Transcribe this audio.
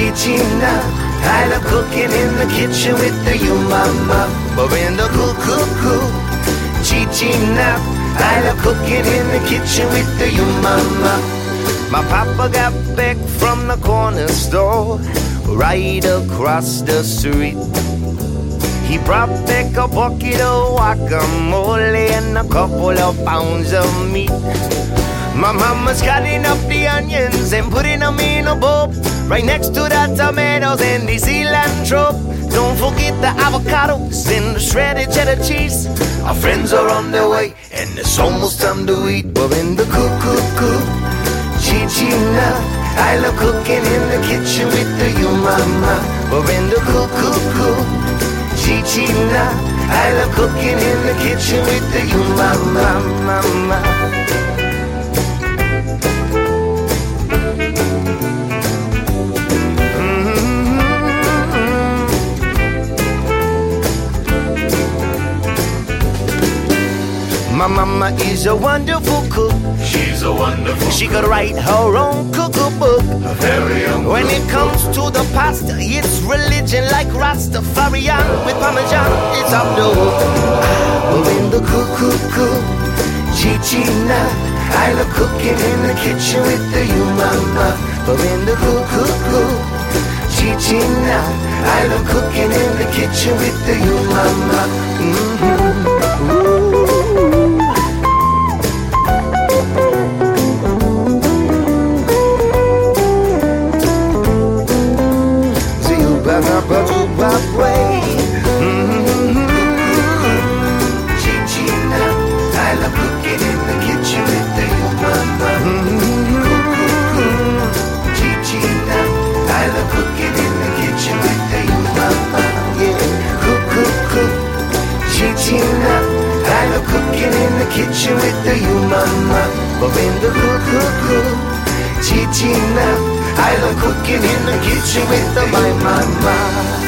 Chichina. I love cooking in the kitchen with the you mama. But in the coo-coo-coo, Chichina. I love cooking in the kitchen with the you mama. My papa got back from the corner store right across the street. He brought back a bucket of guacamole and a couple of pounds of meat. My mama's cutting up the onions and putting them in a bowl right next to the tomatoes and the cilantro. Don't forget the avocados and the shredded cheddar cheese. Our friends are on their way and it's almost time to eat. We're in the coo-coo-coo, Chichina. I love cooking in the kitchen with the you mama. We're in the coo-coo-coo, Chichina. I love cooking in the kitchen with the you mama, mama. My mama is a wonderful cook. She's a wonderful She could write her own cookbook. A very young When it comes to the pasta, it's religion like Rastafarian. With Parmesan, it's up the hook. We're in the coo-coo-coo, Chichina. I love cooking in the kitchen with the you mama. We're in the coo-coo-coo, Chichina. I love cooking in the kitchen with the you mama. Chichina, I love cooking in the kitchen with the you mama. Chichina, I love cooking in the kitchen with the you mama. Yeah, coo-coo-coo, Chichina, I love cooking in the kitchen with the you mama. But in the coo-coo-coo, Chichina, I love cooking in the kitchen with the my mama.